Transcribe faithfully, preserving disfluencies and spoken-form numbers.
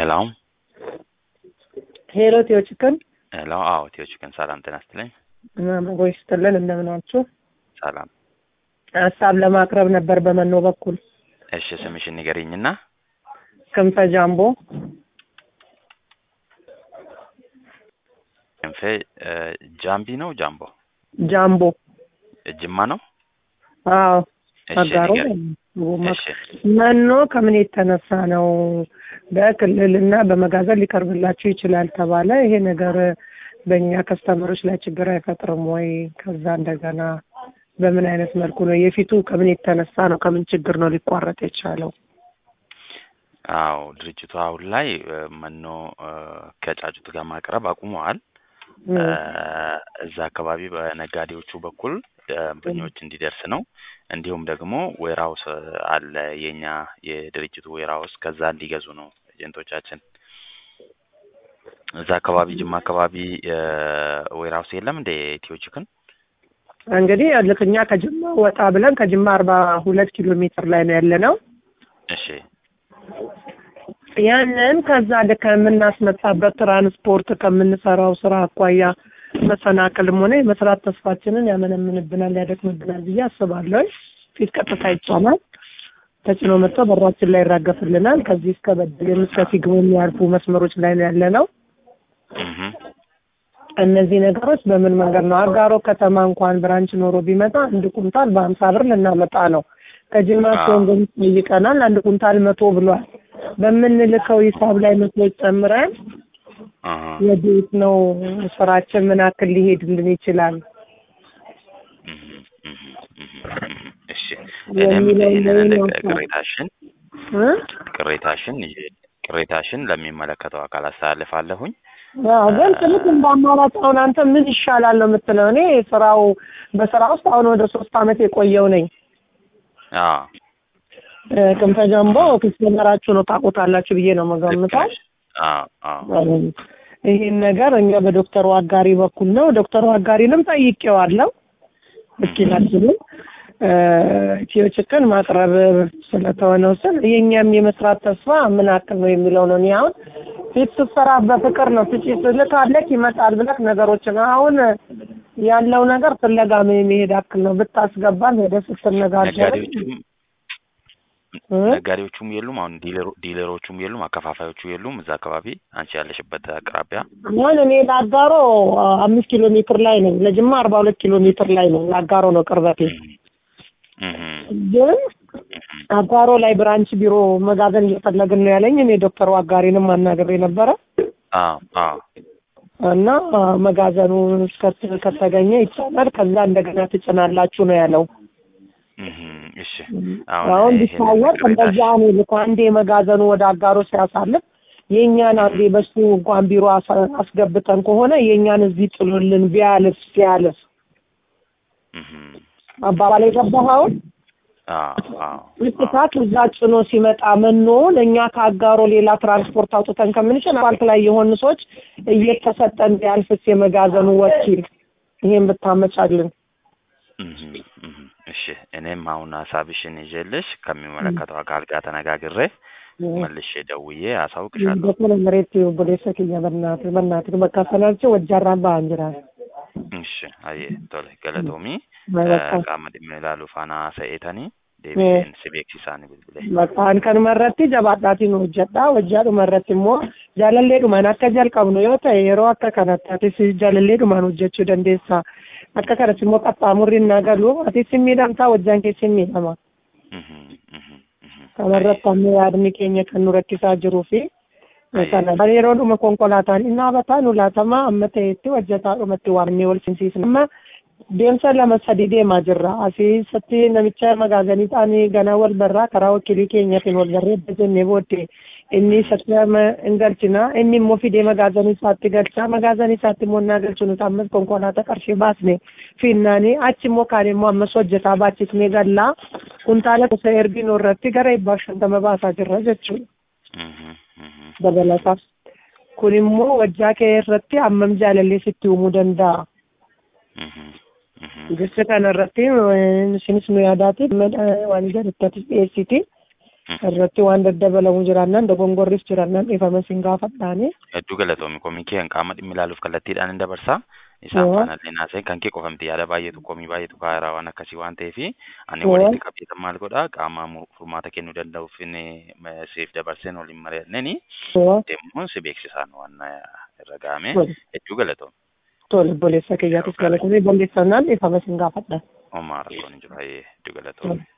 Hello. ሄሎ ቲዮ ቺክን Hello. አዎ ቲዮ ቺክን ሰላም ጤና ይስጥልኝ። ወይስ ተለን እንደምን ናችሁ? ሰላም። ሀሳብ ለማቅረብ ነበር በመኖ በኩል። እሺ ስምሽን ንገሪኝና። ክንፈ ጃምቦ። ክንፈ ጃምቢ ነው ጃምቦ? ጃምቦ ጅማ ነው? አዎ እሺ አጋሮ ንገሪኝ። እሺ መኖ ከምን የተነሳ ነው በክልልና በመጋዘን ሊቀርብላችሁ ይችላል ተባለ። ይሄ ነገር በእኛ ከስተመሮች ላይ ችግር አይፈጥርም ወይ? ከዛ እንደገና በምን አይነት መልኩ ነው የፊቱ ከምን የተነሳ ነው ከምን ችግር ነው ሊቋረጥ የቻለው? አዎ ድርጅቱ አሁን ላይ መኖ ከጫጩት ጋር ማቅረብ አቁመዋል። እዛ አካባቢ በነጋዴዎቹ በኩል ደንበኞች እንዲደርስ ነው። እንዲሁም ደግሞ ዌራውስ አለ የኛ የድርጅቱ ዌራውስ ከዛ እንዲገዙ ነው ኤጀንቶቻችን። እዛ አካባቢ ጅማ አካባቢ ዌራውስ የለም እንደ ቲዮ ቺክን? እንግዲህ ልክኛ ከጅማ ወጣ ብለን ከጅማ አርባ ሁለት ኪሎ ሜትር ላይ ነው ያለነው። እሺ ያንን ከዛ ከምናስመጣበት ትራንስፖርት ከምንሰራው ስራ አኳያ መሰናክልም ሆነ የመስራት ተስፋችንን ያመነምንብናል ያደክምብናል ብዬ አስባለሁ። ፊት ቀጥታ ይጫናል ተጭኖ መጥቶ በራችን ላይ ይራገፍልናል። ከዚህ እስከ በደል እስከ ሲግቡ የሚያልፉ መስመሮች ላይ ነው ያለነው። እነዚህ ነገሮች በምን መንገድ ነው? አጋሮ ከተማ እንኳን ብራንች ኖሮ ቢመጣ አንድ ኩንታል በሀምሳ ብር ልናመጣ ነው። ከጅማ ሲሆን ይቀናል አንድ ኩንታል መቶ ብሏል። በምንልከው ሂሳብ ላይ መቶ ጨምረን የቤት ነው ስራችን ምን አክል ሊሄድልን ይችላል? እሺ እኔም ይሄንን ቅሬታሽን ቅሬታሽን ቅሬታሽን ለሚመለከተው አካል አስተላልፋለሁኝ። አዎ ግን ትልቅ እንደማራጭ አሁን አንተ ምን ይሻላል ነው የምትለው? እኔ ስራው በስራ ውስጥ አሁን ወደ ሶስት አመት የቆየው ነኝ። አዎ ክንፈ ጃምቦ ከስተመራችሁ ነው ታውቁታላችሁ ብዬ ነው መገምታው። አዎ አዎ ይሄን ነገር እኛ በዶክተሩ አጋሪ በኩል ነው ዶክተሩ አጋሪንም ጠይቄዋለሁ። እስኪናችሁ ቲዮ ቺክን ማቅረብ ስለተወነው ስል የኛም የመስራት ተስፋ ምን አክል ነው የሚለው ነው። ያው ፊት ስትሰራ በፍቅር ነው ፍጪ ልካለክ ይመጣል ብለክ ነገሮችን አሁን ያለው ነገር ፍለጋ ምን የሚሄድ አክል ነው ብታስገባን ወደ ስትነጋገር ነጋዴዎቹም የሉም አሁን ዲለሮቹም የሉም አከፋፋዮቹ የሉም እዛ አካባቢ አንቺ ያለሽበት አቅራቢያ? አሁን እኔ ለአጋሮ አምስት ኪሎ ሜትር ላይ ነኝ። ለጅማ አርባ ሁለት ኪሎ ሜትር ላይ ነው። ለአጋሮ ነው ቅርበቴ። ግን አጋሮ ላይ ብራንች ቢሮ መጋዘን እየፈለግን ነው ያለኝ። እኔ ዶክተሩ አጋሪንም አናግሬ ነበረ። አዎ አዎ እና መጋዘኑ ከተገኘ ይቻላል ከዛ እንደገና ትጭናላችሁ ነው ያለው። እሺ አሁን ቢታወቅ እንደዛ ነው ልክ አንዴ መጋዘኑ ወደ አጋሮ ሲያሳልፍ የኛን አንዴ በሱ እንኳን ቢሮ አስገብተን ከሆነ የኛን እዚህ ጥሉልን ቢያልፍ ሲያልፍ አባባሌ ገባኸው? አዎ አዎ ልክታት እዛ ጭኖ ሲመጣ መኖ ለኛ ከአጋሮ ሌላ ትራንስፖርት አውጥተን ከምንጭን አልክ ላይ የሆኑ ሰዎች እየተሰጠን ቢያልፍስ የመጋዘኑ ወኪል ይሄን ብታመቻልን። እሺ እኔም አሁን ሐሳብሽን ይዤልሽ ከሚመለከተው አካል ጋር ተነጋግሬ መልሼ ደውዬ አሳውቅሻለሁ። ዶክተር መሬት ይወበለሰክ ያበናት በእናትህ በቃ ሰላልቸው ወጃራባ አንጅራ እሺ አይ ቶሎ ገለቶሚ ቃመድ ምላሉ ፋና ሰኤተኒ ዴቪ ሲቤክሲሳኒ ብልብለ በቃ አንከን መረቲ ጀባጣቲ ነው ጀጣ ወጃዱ መረቲሞ ጃለሌዱ ማናከጃል ቀብኑ yote yeroo akka kanatti si jalaleedu maanu jechuu dandeessa akka kanatti immoo qaxxaamurriin nagalu ati simmiidhamtaa wajjaan kee simmiidhama kanarratti ammoo yaadni keenya kan nu rakkisaa jiruu fi kana yeroodhuma konkolaataan innaa bataa nu laatamaa amma ta'etti hojjetaadhumatti waamnee wal simsiisna amma deemsa lama sadii deemaa jirra asii satti namicha magaazanii ta'anii ganaa wal barraa karaa wakiilii keenyaatiin wal barreedda jennee booddee inni sattama ingalchina inni immoo fidee magaazanii isaatti galchaa magaazanii isaatti immoo naa galchu nuti ammas konkolaataa qarshii baasne finnaanii achi immoo kaan immoo ammas hojjetaa baachisnee gallaa kuntaala gosa erginoo irratti gara ibbaa shantama baasaa jirra jechuudha. Dabalataaf kun immoo wajjaa kee irratti hammam jaalallee sitti uumuu danda'a. Jecha kanarratti isinis nu yaadaati waan jedhutti dhiyeessiti irratti waan daddabalamu jiraannaan dogongorris jiraannaan ifama sin gaafadhaani. Hedduu galatoomi komii kee qaama dhimmi ilaaluuf kallattiidhaan hin dabarsaa. Isaan faanallee naasee kan kee qofamti yaada baay'eetu komii baay'eetu kaaraa waan akkasii waan ta'eef ani walitti qabeetan maal godhaa qaama furmaata kennuu danda'uuf siif dabarseen waliin mari'anneen deemuun si beeksisaan waan irra ga'ame hedduu galatoomi. Tole obboleessa kiyyaatis galatoomi balleessannaan ifama sin gaafadhaan. Homaa rakkoon hin jiru hedduu galatoomi.